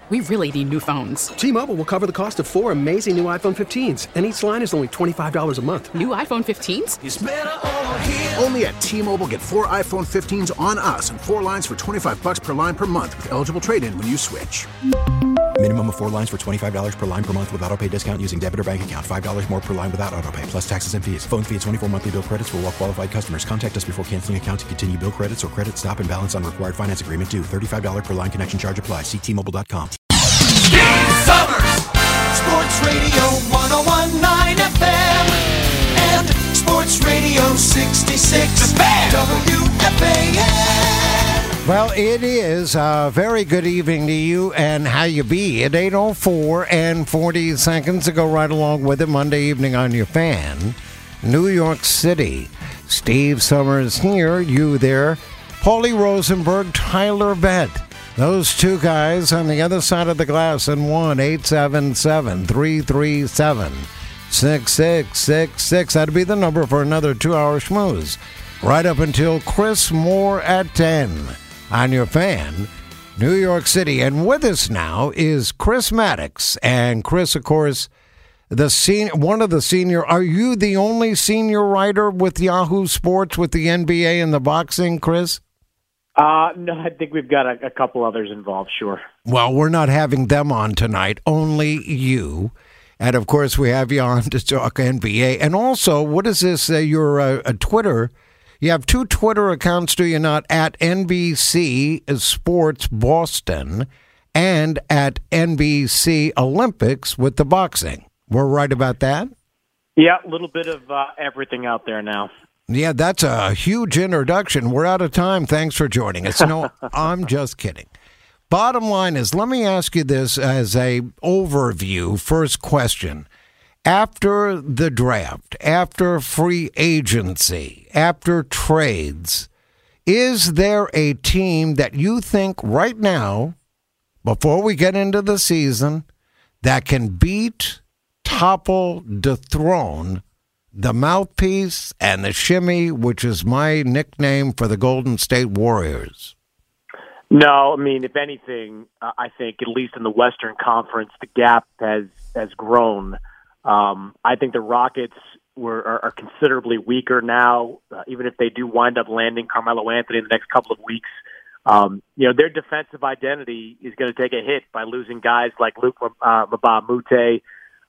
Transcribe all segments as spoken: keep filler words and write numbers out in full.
We really need new phones. T-Mobile will cover the cost of four amazing new iPhone fifteens, and each line is only twenty-five dollars a month. New iPhone fifteens? It's better over here. Only at T-Mobile, get four iPhone fifteens on us and four lines for twenty-five dollars per line per month with eligible trade-in when you switch. Minimum of four lines for twenty-five dollars per line per month with autopay discount using debit or bank account. five dollars more per line without autopay, plus taxes and fees. Phone fee at twenty-four monthly bill credits for well-qualified customers. Contact us before canceling account to continue bill credits or credit stop and balance on required finance agreement due. thirty-five dollars per line connection charge applies. See T Mobile dot com. Steve Summers, Sports Radio one oh one point nine F M and Sports Radio sixty-six W F A N. Well, it is a very good evening to you, and how you be at eight oh four and forty seconds to go right along with it Monday evening on your fan. New York City. Steve Summers here, you there. Paulie Rosenberg, Tyler Bett. Those two guys on the other side of the glass in one eight seven seven, three three seven, six six six six. That'd be the number for another two-hour schmooze. Right up until Chris Moore at ten on your fan, New York City. And with us now is Chris Maddox. And Chris, of course, the senior, one of the senior. Are you the only senior writer with Yahoo Sports with the N B A and the boxing, Chris? Uh, no, I think we've got a, a couple others involved, sure. Well, we're not having them on tonight, only you. And, of course, we have you on to talk N B A. And also, what is this, uh, your uh, a Twitter? You have two Twitter accounts, do you not, at N B C Sports Boston and at N B C Olympics with the boxing. We're right about that? Yeah, a little bit of uh, everything out there now. Yeah, that's a huge introduction. We're out of time. Thanks for joining us. No, I'm just kidding. Bottom line is, let me ask you this as a overview. First question. After the draft, after free agency, after trades, is there a team that you think right now, before we get into the season, that can beat, topple, dethrone the mouthpiece and the shimmy, which is my nickname for the Golden State Warriors? No, I mean, if anything, uh, I think at least in the Western Conference, the gap has has grown. Um, I think the Rockets were are, are considerably weaker now, uh, even if they do wind up landing Carmelo Anthony in the next couple of weeks. Um, you know, their defensive identity is going to take a hit by losing guys like Luke uh, Mbah a Moute,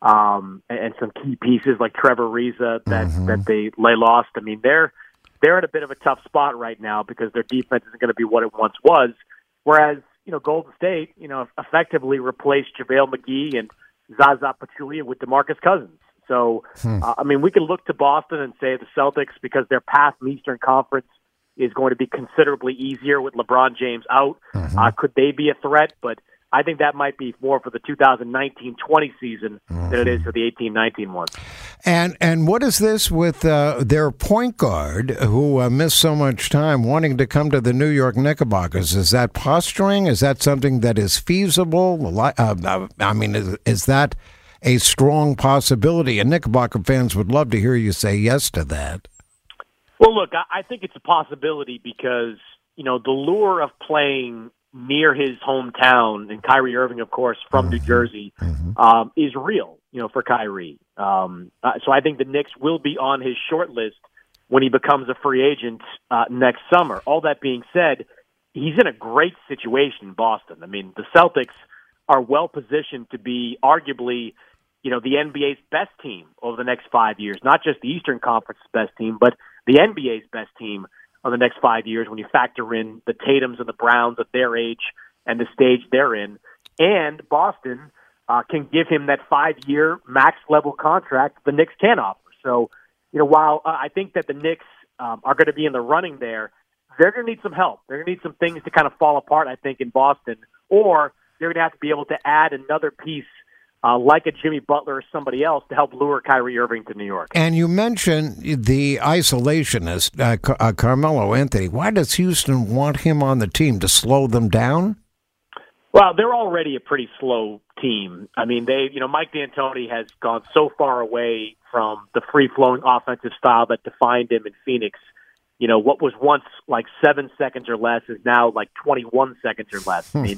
um, and, and some key pieces like Trevor Ariza that, mm-hmm. that they lay lost. I mean, they're they're in a bit of a tough spot right now because their defense isn't going to be what it once was. Whereas, you know, Golden State, you know, effectively replaced JaVale McGee and Zaza Pachulia with DeMarcus Cousins. So, hmm. uh, I mean, we can look to Boston and say the Celtics, because their path in the Eastern Conference is going to be considerably easier with LeBron James out. Mm-hmm. Uh, could they be a threat? But I think that might be more for the two thousand nineteen twenty season mm-hmm. than it is for the eighteen nineteen one. And and what is this with uh, their point guard who uh, missed so much time wanting to come to the New York Knickerbockers? Is that posturing? Is that something that is feasible? Uh, I mean, is, is that a strong possibility? And Knickerbocker fans would love to hear you say yes to that. Well, look, I, I think it's a possibility because, you know, the lure of playing near his hometown, and Kyrie Irving, of course, from mm-hmm. New Jersey, mm-hmm. um, is real, you know, for Kyrie. Um, uh, so I think the Knicks will be on his short list when he becomes a free agent uh, next summer. All that being said, he's in a great situation in Boston. I mean, the Celtics are well positioned to be arguably, you know, the N B A's best team over the next five years, not just the Eastern Conference's best team, but the N B A's best team on the next five years when you factor in the Tatums and the Browns at their age and the stage they're in. And Boston uh, can give him that five-year max-level contract the Knicks can offer. So, you know, while uh, I think that the Knicks um, are going to be in the running there, they're going to need some help. They're going to need some things to kind of fall apart, I think, in Boston. Or they're going to have to be able to add another piece Uh, like a Jimmy Butler or somebody else to help lure Kyrie Irving to New York. And you mentioned the isolationist, uh, Car- uh, Carmelo Anthony. Why does Houston want him on the team? To slow them down? Well, they're already a pretty slow team. I mean, they, you know, Mike D'Antoni has gone so far away from the free-flowing offensive style that defined him in Phoenix. You know, what was once like seven seconds or less is now like twenty-one seconds or less. I mean, you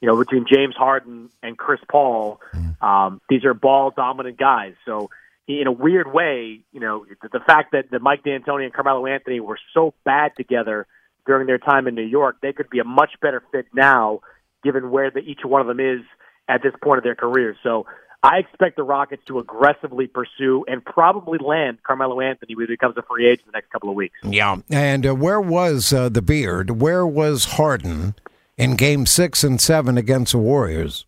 you know, between James Harden and Chris Paul, um, these are ball-dominant guys. So in a weird way, you know, the, the fact that, that Mike D'Antoni and Carmelo Anthony were so bad together during their time in New York, they could be a much better fit now, given where the, each one of them is at this point of their careers. So I expect the Rockets to aggressively pursue and probably land Carmelo Anthony when he becomes a free agent in the next couple of weeks. Yeah, and uh, where was uh, the Beard? Where was Harden in Game Six and Seven against the Warriors?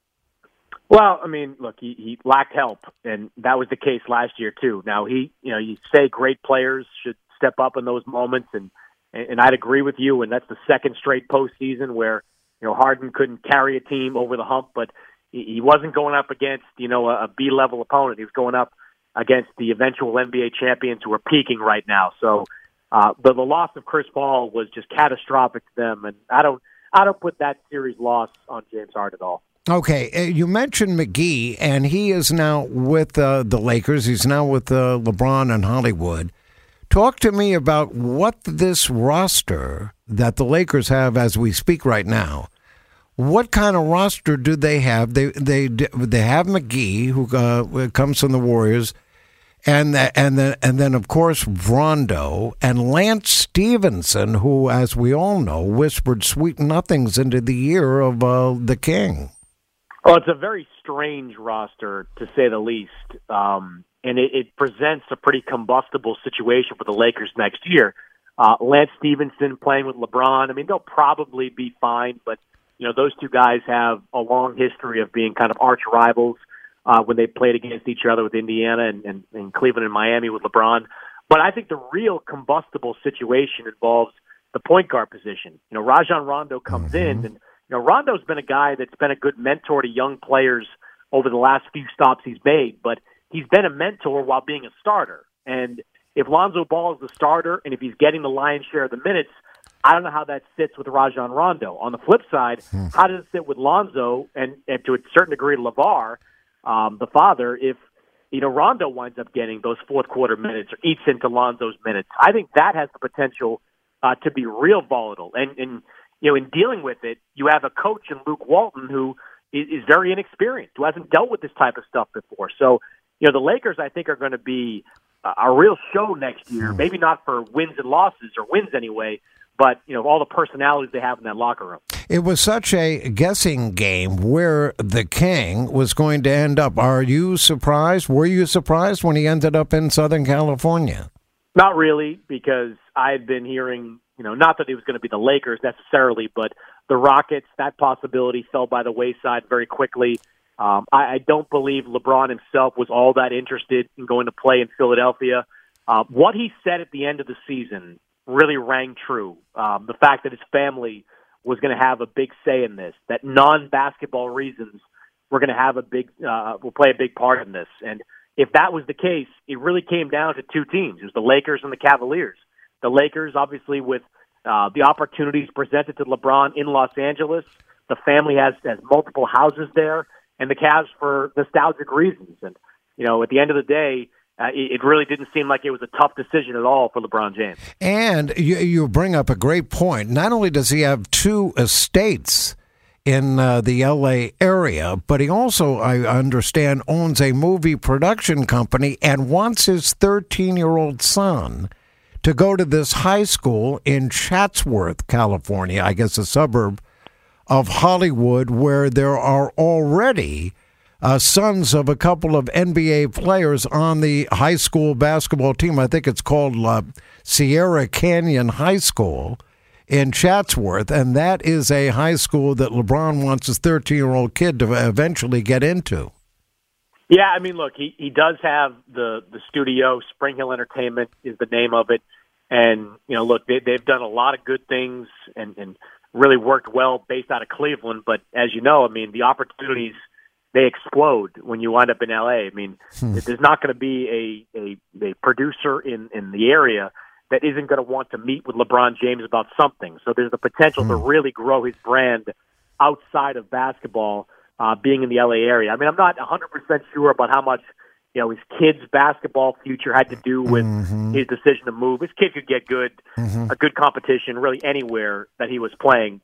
Well, I mean, look, he, he lacked help, and that was the case last year too. Now he, you know, you say great players should step up in those moments, and and I'd agree with you. And that's the second straight postseason where you know Harden couldn't carry a team over the hump, but he wasn't going up against, you know, a B-level opponent. He was going up against the eventual N B A champions who are peaking right now. So, uh, but the loss of Chris Paul was just catastrophic to them, and I don't, I don't put that series loss on James Harden at all. Okay, you mentioned McGee, and he is now with uh, the Lakers. He's now with uh, LeBron and Hollywood. Talk to me about what this roster that the Lakers have as we speak right now. What kind of roster do they have? They they they have McGee, who uh, comes from the Warriors, and the, and then and then of course Rondo and Lance Stevenson, who, as we all know, whispered sweet nothings into the ear of uh, the King. Well, it's a very strange roster, to say the least, um, and it, it presents a pretty combustible situation for the Lakers next year. Uh, Lance Stevenson playing with LeBron. I mean, they'll probably be fine, but you know, those two guys have a long history of being kind of arch rivals uh, when they played against each other with Indiana and, and, and Cleveland and Miami with LeBron. But I think the real combustible situation involves the point guard position. You know, Rajon Rondo comes mm-hmm. in, and you know, Rondo's been a guy that's been a good mentor to young players over the last few stops he's made, but he's been a mentor while being a starter. And if Lonzo Ball is the starter, and if he's getting the lion's share of the minutes, I don't know how that sits with Rajon Rondo. On the flip side, hmm. how does it sit with Lonzo and, and to a certain degree LeVar, um, the father, if you know Rondo winds up getting those fourth quarter minutes or eats into Lonzo's minutes? I think that has the potential uh, to be real volatile. And, and you know, in dealing with it, you have a coach in Luke Walton who is, is very inexperienced, who hasn't dealt with this type of stuff before. So, you know, the Lakers, I think, are going to be a, a real show next year. Hmm. Maybe not for wins and losses, or wins anyway, but, you know, all the personalities they have in that locker room. It was such a guessing game where the King was going to end up. Are you surprised? Were you surprised when he ended up in Southern California? Not really, because I had been hearing, you know, not that it was going to be the Lakers necessarily, but the Rockets, that possibility fell by the wayside very quickly. Um, I, I don't believe LeBron himself was all that interested in going to play in Philadelphia. Uh, what he said at the end of the season really rang true. Um, the fact that his family was going to have a big say in this, that non-basketball reasons were going to have a big, uh, will play a big part in this. And if that was the case, it really came down to two teams. It was the Lakers and the Cavaliers. The Lakers, obviously, with uh, the opportunities presented to LeBron in Los Angeles, the family has, has multiple houses there, and the Cavs for nostalgic reasons. And, you know, at the end of the day, Uh, it really didn't seem like it was a tough decision at all for LeBron James. And you, you bring up a great point. Not only does he have two estates in uh, the L A area, but he also, I understand, owns a movie production company and wants his thirteen-year-old son to go to this high school in Chatsworth, California, I guess a suburb of Hollywood, where there are already Uh, sons of a couple of N B A players on the high school basketball team. I think it's called uh, Sierra Canyon High School in Chatsworth, and that is a high school that LeBron wants his thirteen-year-old kid to eventually get into. Yeah, I mean, look, he, he does have the, the studio. Spring Hill Entertainment is the name of it. And, you know, look, they, they've done a lot of good things and, and really worked well based out of Cleveland. But as you know, I mean, the opportunities – they explode when you wind up in L A. I mean, hmm. there's not going to be a, a, a producer in, in the area that isn't going to want to meet with LeBron James about something. So there's the potential hmm. to really grow his brand outside of basketball, uh, being in the L A area. I mean, I'm not one hundred percent sure about how much, you know, his kid's basketball future had to do with mm-hmm. his decision to move. His kid could get good, mm-hmm. a good competition really anywhere that he was playing, but you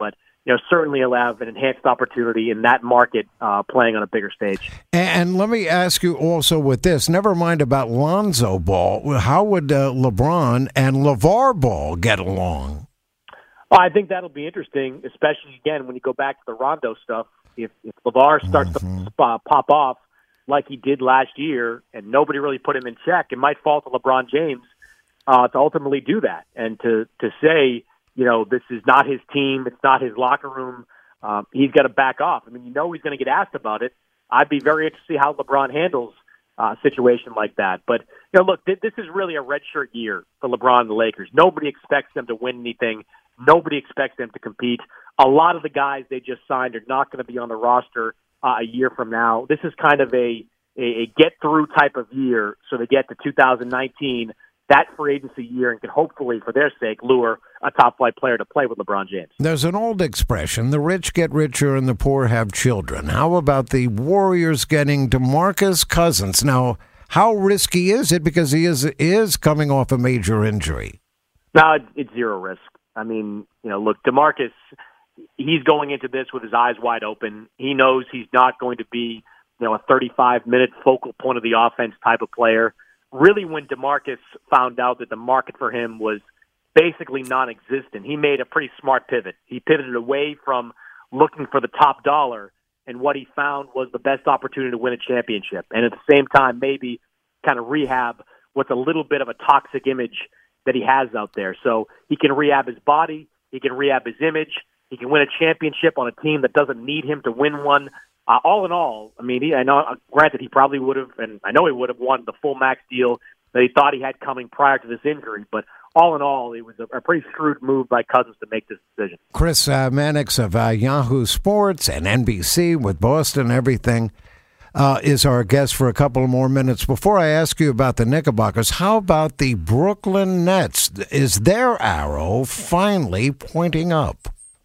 you know, certainly will have an enhanced opportunity in that market uh, playing on a bigger stage. And let me ask you also with this, never mind about Lonzo Ball, how would uh, LeBron and LeVar Ball get along? Well, I think that'll be interesting, especially, again, when you go back to the Rondo stuff. If, if LeVar starts mm-hmm. to uh, pop off like he did last year and nobody really put him in check, it might fall to LeBron James uh, to ultimately do that and to, to say, you know, this is not his team. It's not his locker room. Um, he's got to back off. I mean, you know he's going to get asked about it. I'd be very interested to see how LeBron handles uh, a situation like that. But, you know, look, th- this is really a redshirt year for LeBron and the Lakers. Nobody expects them to win anything. Nobody expects them to compete. A lot of the guys they just signed are not going to be on the roster uh, a year from now. This is kind of a, a, a get-through type of year so they get to two thousand nineteen, that free agency year, and can hopefully, for their sake, lure a top-flight player to play with LeBron James. There's an old expression, the rich get richer and the poor have children. How about the Warriors getting DeMarcus Cousins? Now, how risky is it because he is is coming off a major injury? No, it's, it's zero risk. I mean, you know, look, DeMarcus, he's going into this with his eyes wide open. He knows he's not going to be, you know, a thirty-five minute focal point of the offense type of player. Really, when DeMarcus found out that the market for him was basically non-existent, he made a pretty smart pivot. He pivoted away from looking for the top dollar, and what he found was the best opportunity to win a championship. And at the same time, maybe kind of rehab what's a little bit of a toxic image that he has out there. So he can rehab his body, he can rehab his image, he can win a championship on a team that doesn't need him to win one. Uh, all in all, I mean, he, I know, uh, granted, he probably would have, and I know he would have won the full max deal that he thought he had coming prior to this injury. But all in all, it was a, a pretty shrewd move by Cousins to make this decision. Chris uh, Mannix of uh, Yahoo Sports and N B C with Boston Everything uh, is our guest for a couple more minutes. Before I ask you about the Knickerbockers, how about the Brooklyn Nets? Is their arrow finally pointing up?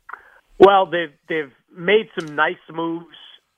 Well, they've they've made some nice moves.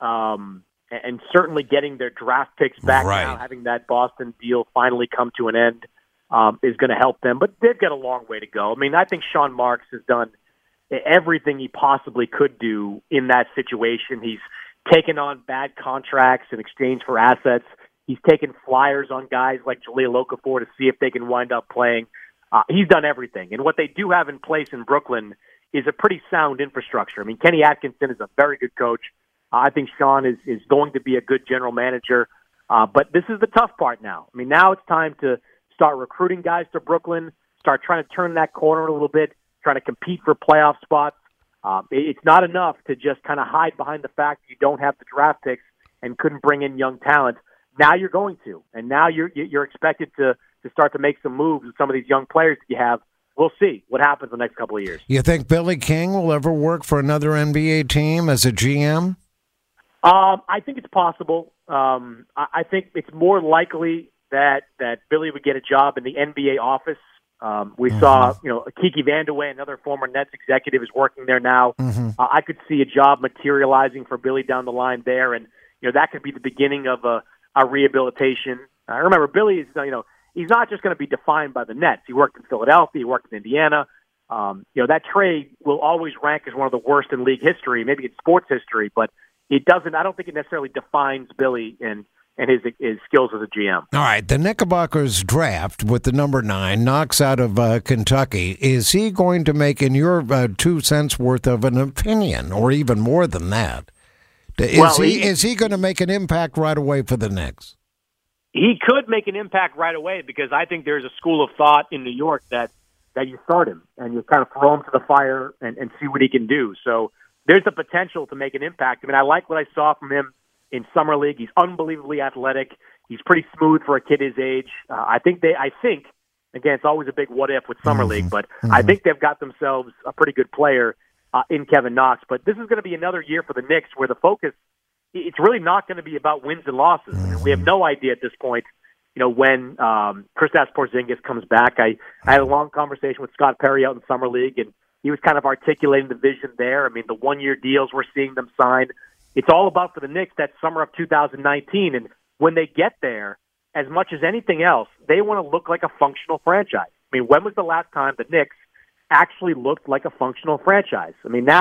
Um, and certainly getting their draft picks back right. now, having that Boston deal finally come to an end, um, is going to help them. But they've got a long way to go. I mean, I think Sean Marks has done everything he possibly could do in that situation. He's taken on bad contracts in exchange for assets. He's taken flyers on guys like Jahlil Okafor to see if they can wind up playing. Uh, he's done everything. And what they do have in place in Brooklyn is a pretty sound infrastructure. I mean, Kenny Atkinson is a very good coach. Uh, I think Sean is, is going to be a good general manager. Uh, but this is the tough part now. I mean, now it's time to start recruiting guys to Brooklyn, start trying to turn that corner a little bit, trying to compete for playoff spots. Um, it, it's not enough to just kind of hide behind the fact that you don't have the draft picks and couldn't bring in young talent. Now you're going to, and now you're you're expected to, to start to make some moves with some of these young players that you have. We'll see what happens the next couple of years. You think Billy King will ever work for another N B A team as a G M? Um, I think it's possible. Um, I, I think it's more likely that, that Billy would get a job in the N B A office. Um, we mm-hmm. saw, you know, Kiki Vandeweghe, another former Nets executive, is working there now. Mm-hmm. Uh, I could see a job materializing for Billy down the line there, and you know that could be the beginning of a, a rehabilitation. I uh, remember Billy is, you know, he's not just going to be defined by the Nets. He worked in Philadelphia, he worked in Indiana. Um, you know, that trade will always rank as one of the worst in league history, maybe in sports history, but it doesn't. I don't think it necessarily defines Billy and and his his skills as a G M. All right, the Knickerbockers draft with the number nine, Knox out of uh, Kentucky. Is he going to make, in your uh, two cents worth of an opinion, or even more than that? Is well, he, he is he going to make an impact right away for the Knicks? He could make an impact right away because I think there's a school of thought in New York that that you start him and you kind of throw him to the fire and, and see what he can do. So there's the potential to make an impact. I mean, I like what I saw from him in Summer League. He's unbelievably athletic. He's pretty smooth for a kid his age. Uh, I think they, I think, again, it's always a big what if with Summer mm-hmm. League, but mm-hmm. I think they've got themselves a pretty good player uh, in Kevin Knox. But this is going to be another year for the Knicks where the focus, it's really not going to be about wins and losses. Mm-hmm. I mean, we have no idea at this point, you know, when um, Kristaps Porzingis comes back. I, I had a long conversation with Scott Perry out in Summer League, and he was kind of articulating the vision there. I mean, the one-year deals we're seeing them sign. It's all about for the Knicks that summer of two thousand nineteen. And when they get there, as much as anything else, they want to look like a functional franchise. I mean, when was the last time the Knicks actually looked like a functional franchise? I mean, now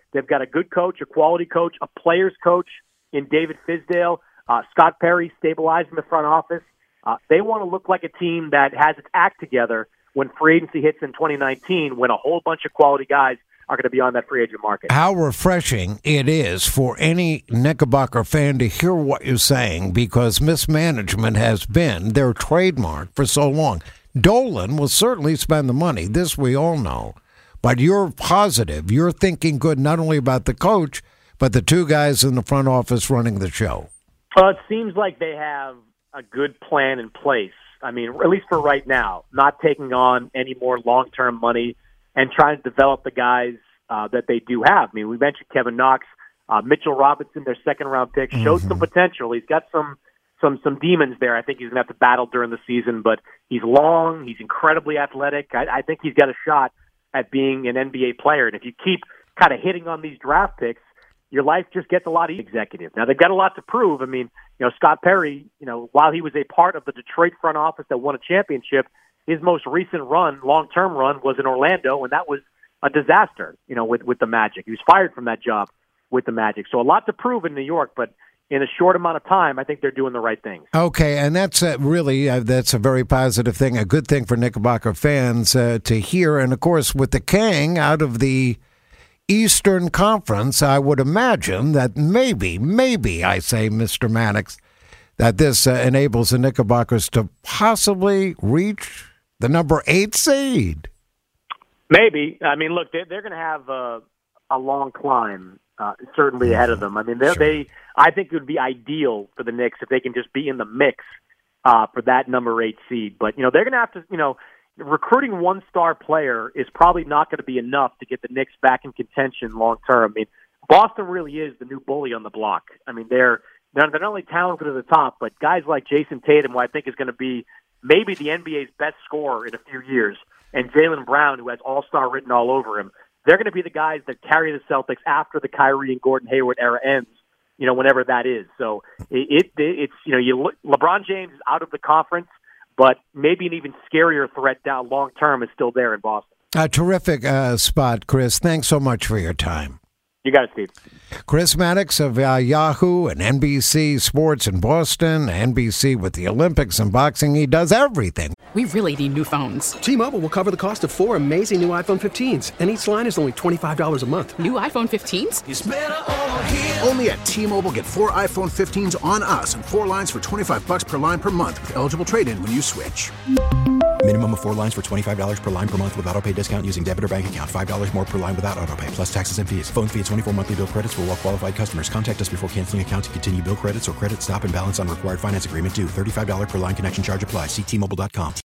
They've got a good coach, a quality coach, a player's coach in David Fizdale, uh, Scott Perry stabilizing the front office. Uh, they want to look like a team that has its act together when free agency hits in twenty nineteen, when a whole bunch of quality guys are going to be on that free agent market. How refreshing it is for any Knickerbocker fan to hear what you're saying, because mismanagement has been their trademark for so long. Dolan will certainly spend the money. This we all know. But you're positive. You're thinking good not only about the coach, but the two guys in the front office running the show. Well, it seems like they have a good plan in place. I mean, at least for right now, not taking on any more long-term money and trying to develop the guys uh, that they do have. I mean, we mentioned Kevin Knox, uh, Mitchell Robinson, their second-round pick, showed mm-hmm. some potential. He's got some some some demons there. I think he's going to have to battle during the season, but he's long, he's incredibly athletic. I, I think he's got a shot at being an N B A player. And if you keep kind of hitting on these draft picks, your life just gets a lot easier. Executive. Now, they've got a lot to prove. I mean, you know, Scott Perry, you know, while he was a part of the Detroit front office that won a championship, his most recent run, long-term run, was in Orlando, and that was a disaster, you know, with, with the Magic. He was fired from that job with the Magic. So a lot to prove in New York, but in a short amount of time, I think they're doing the right things. Okay, and that's uh, really, uh, that's a very positive thing, a good thing for Knickerbocker fans uh, to hear. And, of course, with the Kang out of the Eastern Conference, I would imagine that maybe, maybe, I say, Mister Mannix, that this uh, enables the Knickerbockers to possibly reach the number eight seed. Maybe. I mean, look, they're, they're going to have a, a long climb, uh, certainly ahead of them. I mean, sure. they, I think it would be ideal for the Knicks if they can just be in the mix uh, for that number eight seed. But, you know, they're going to have to, you know, recruiting one star player is probably not going to be enough to get the Knicks back in contention long term. I mean, Boston really is the new bully on the block. I mean, they're they're not only talented at the top, but guys like Jason Tatum, who I think is going to be maybe the N B A's best scorer in a few years, and Jaylen Brown, who has all-star written all over him, they're going to be the guys that carry the Celtics after the Kyrie and Gordon Hayward era ends, you know, whenever that is. So it, it it's, you know, you look, LeBron James is out of the conference, but maybe an even scarier threat down long term is still there in Boston. A terrific uh, spot, Chris. Thanks so much for your time. You got it, Steve. Chris Mannix of uh, Yahoo and N B C Sports in Boston, N B C with the Olympics and boxing. He does everything. We really need new phones. T-Mobile will cover the cost of four amazing new iPhone fifteens, and each line is only twenty-five dollars a month. New iPhone fifteens? It's better over here. Only at T-Mobile, get four iPhone fifteens on us and four lines for twenty-five bucks per line per month with eligible trade-in when you switch. Minimum of four lines for twenty-five dollars per line per month with autopay discount using debit or bank account. five dollars more per line without autopay, plus taxes and fees. Phone fee at twenty-four monthly bill credits for well-qualified customers. Contact us before canceling account to continue bill credits or credit stop and balance on required finance agreement due. thirty-five dollars per line connection charge applies. See T Mobile dot com.